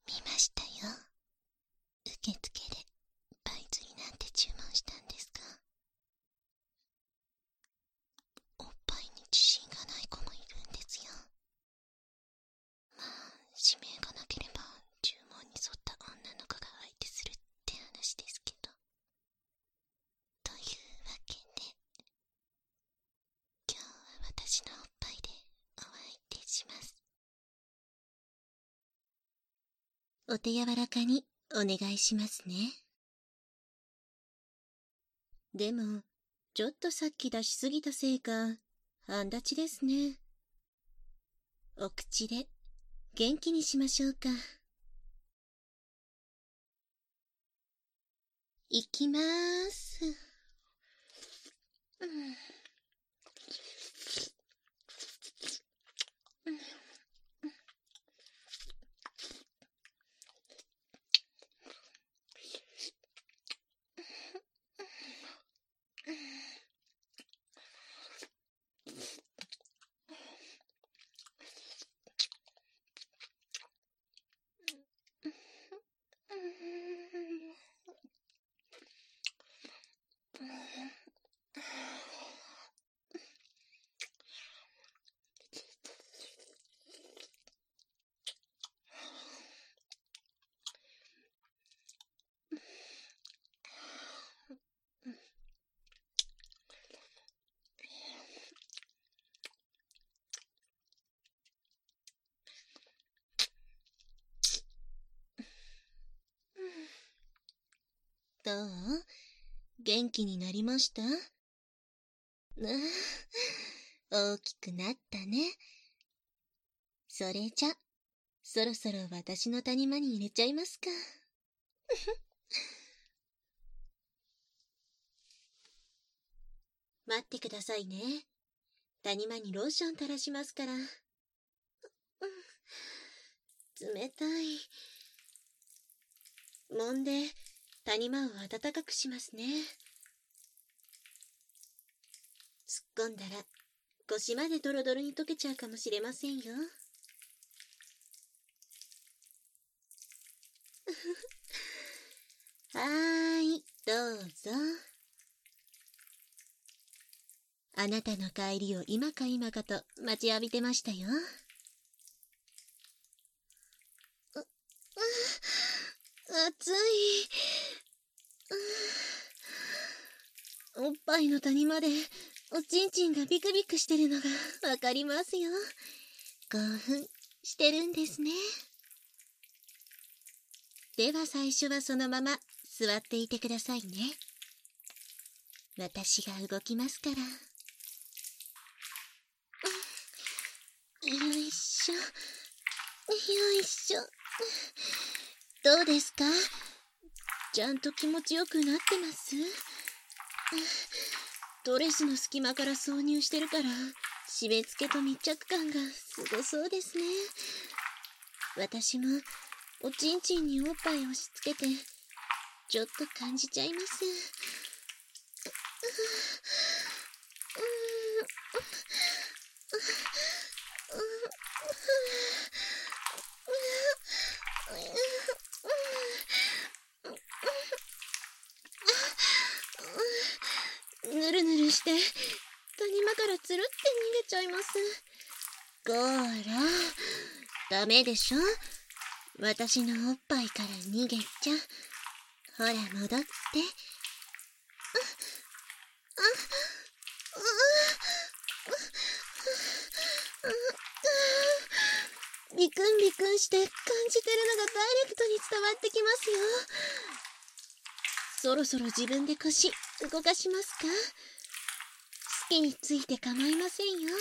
見ましたよ。受付でパイ釣りなんて注文したんですか？おっぱいに自信がない子もいるんですよ。まあ、指名がなければ注文に沿った女の子が相手するって話ですけど。というわけで、今日は私のおっぱいでお相手します。お手柔らかにお願いしますね。でも、ちょっとさっき出しすぎたせいか、半立ちですね。お口で元気にしましょうか。いきまーす。どう？元気になりました？大きくなったね。それじゃ、そろそろ私の谷間に入れちゃいますか。待ってくださいね。谷間にローション垂らしますから。冷たい。揉んで、谷間を暖かくしますね。突っ込んだら、腰までドロドロに溶けちゃうかもしれませんよ。はーい、どうぞ。あなたの帰りを今か今かと待ちわびてましたよ。暑い。おっぱいの谷間でおちんちんがビクビクしてるのがわかりますよ。興奮してるんですね。では最初はそのまま座っていてくださいね。私が動きますから。よいしょ。よいしょ。どうですか？ちゃんと気持ちよくなってます？ドレスの隙間から挿入してるから、締め付けと密着感がすごそうですね。私もおちんちんにおっぱい押し付けて、ちょっと感じちゃいます。ぬるぬるして谷間からつるって逃げちゃいます。こーら、ダメでしょ。私のおっぱいから逃げちゃ。ほら戻って。ビクンビクンして感じてるのがダイレクトに伝わってきますよ。そろそろ自分で腰動かしますか？好きについて構いませんよ。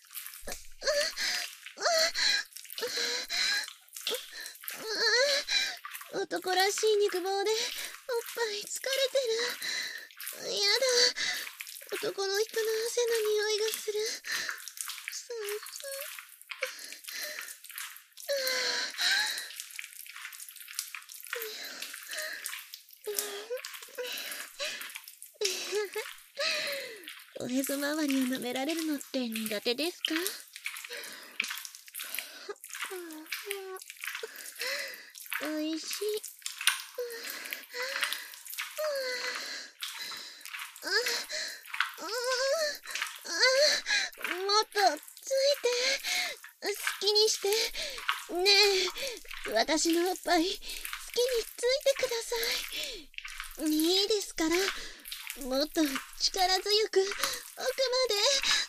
男らしい肉棒でおっぱい疲れてる。やだ。男の人の汗の匂いがする。おへそ周りを舐められるのって苦手ですか？ いしい。もっとついて、好きにして。ねえ、私のおっぱい、好きについてください。いいですから、もっと力強く、奥まで。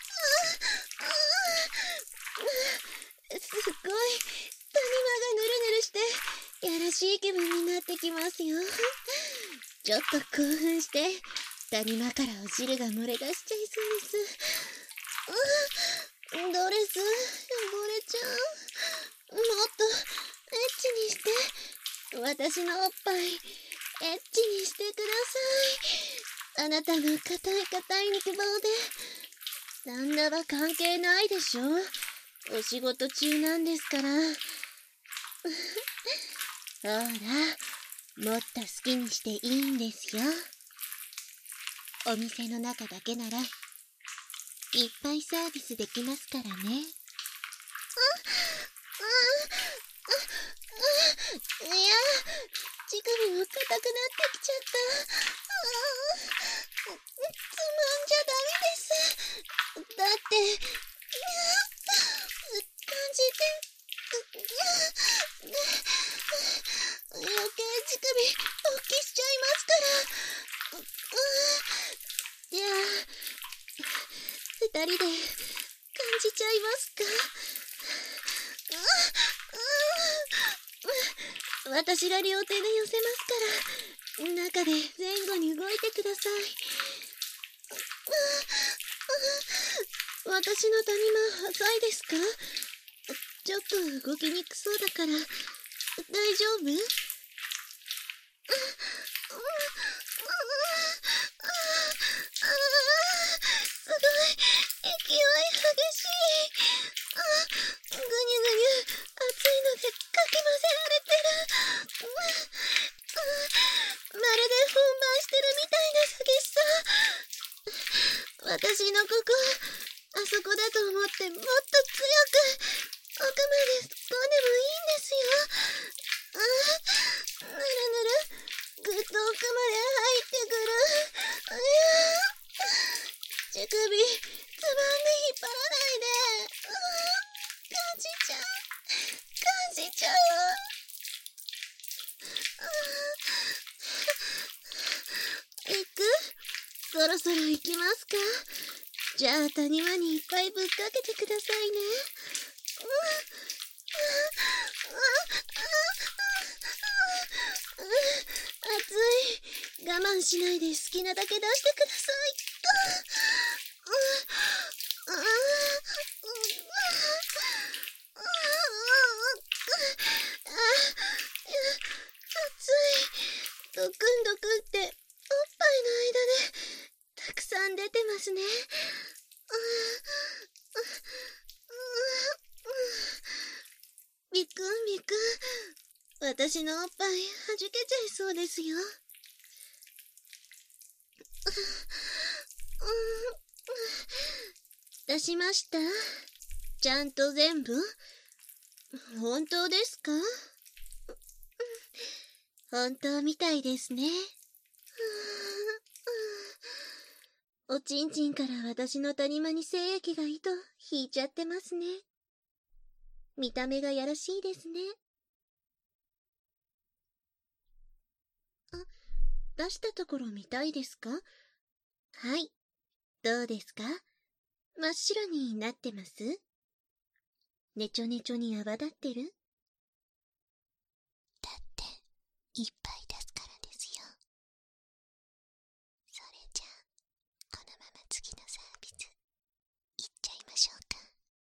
すっごい、谷間がぬるぬるして、やらしい気分になってきますよ。ちょっと興奮して、谷間からお汁が漏れ出しちゃいそうです。ドレス、汚れちゃう。もっと、エッチにして。私のおっぱい、エッチにしてください。あなたの硬い肉棒で。旦那は関係ないでしょ。お仕事中なんですから。ほら、もっと好きにしていいんですよ。お店の中だけなら、いっぱいサービスできますからね。いや、乳首も硬くなってきちゃった。つまんじゃダメです。だって、感じて、余計乳首勃起しちゃいますから。じゃあ、二人で感じちゃいますか。私が両手で寄せますから、中で前後に動いてください。私の谷間浅いですか？ちょっと動きにくそうだから、大丈夫？すごい、勢い激しい。ぐにゅぐにゅ、熱いのでかき混ぜられてる。まるで本番してるみたいな激しさ。私のここ、あそこだと思ってもっと強く、奥まで突っ込んでもいいんですよ。ぬるぬる、ぐっと奥まで入ってくる。乳首、つまんで引っ張らないで。感じちゃう。感じちゃう。行く？そろそろ行きますか？じゃあ谷間にいっぱいぶっかけてくださいね。熱い。我慢しないで好きなだけ出してください。熱い。ドクンドクンっておっぱいの間でたくさん出てますね。びくんびくん。私のおっぱいはじけちゃいそうですよ。出しました？ちゃんと全部？本当ですか？本当みたいですね。おちんちんから私の谷間に精液が糸引いちゃってますね。見た目がやらしいですね。出したところ見たいですか？はい。どうですか？真っ白になってます？ねちょねちょに泡立ってる？だって、いっぱい